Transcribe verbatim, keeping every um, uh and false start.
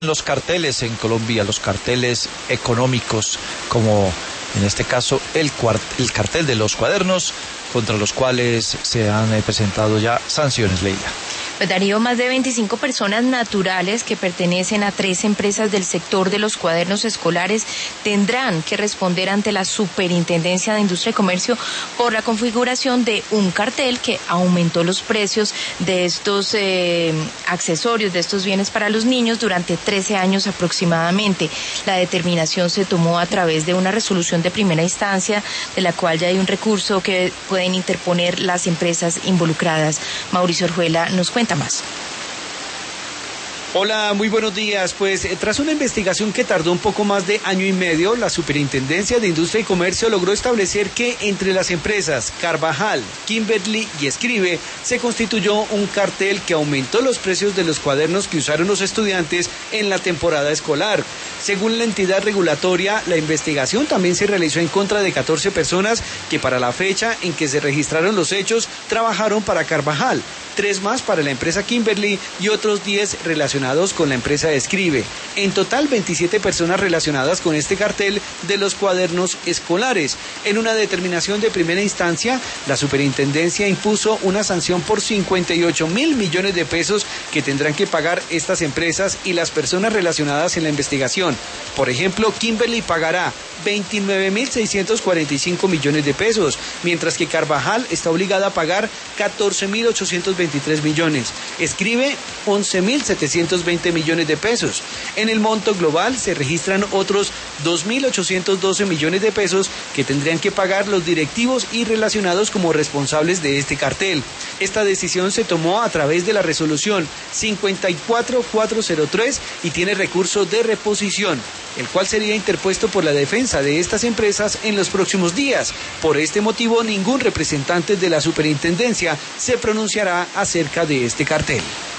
Los carteles en Colombia, los carteles económicos, como en este caso el, cuart el cartel de los cuadernos, contra los cuales se han eh, presentado ya sanciones, Leila. Pues Darío, más de veinticinco personas naturales que pertenecen a tres empresas del sector de los cuadernos escolares tendrán que responder ante la Superintendencia de Industria y Comercio por la configuración de un cartel que aumentó los precios de estos eh, accesorios, de estos bienes para los niños durante trece años aproximadamente. La determinación se tomó a través de una resolución de primera instancia, de la cual ya hay un recurso que pueden interponer las empresas involucradas. Mauricio Orjuela nos cuenta más. Hola, muy buenos días. Pues eh, tras una investigación que tardó un poco más de año y medio, la Superintendencia de Industria y Comercio logró establecer que entre las empresas Carvajal, Kimberly y Escribe se constituyó un cartel que aumentó los precios de los cuadernos que usaron los estudiantes en la temporada escolar. Según la entidad regulatoria, la investigación también se realizó en contra de catorce personas que para la fecha en que se registraron los hechos trabajaron para Carvajal, tres más para la empresa Kimberly y otros diez relacionados con la empresa Escribe. En total, veintisiete personas relacionadas con este cartel de los cuadernos escolares. En una determinación de primera instancia, la superintendencia impuso una sanción por cincuenta y ocho mil millones de pesos que tendrán que pagar estas empresas y las personas relacionadas en la investigación. Por ejemplo, Kimberly pagará veintinueve mil seiscientos cuarenta y cinco millones de pesos, mientras que Carvajal está obligada a pagar catorce mil ochocientos veintitrés millones. Escribe once mil setecientos veinte millones de pesos. En el monto global se registran otros dos mil ochocientos doce millones de pesos que tendrían que pagar los directivos y relacionados como responsables de este cartel. Esta decisión se tomó a través de la resolución cincuenta y cuatro mil cuatrocientos tres y tiene recurso de reposición, el cual sería interpuesto por la defensa de estas empresas en los próximos días. Por este motivo, ningún representante de la superintendencia se pronunciará acerca de este cartel.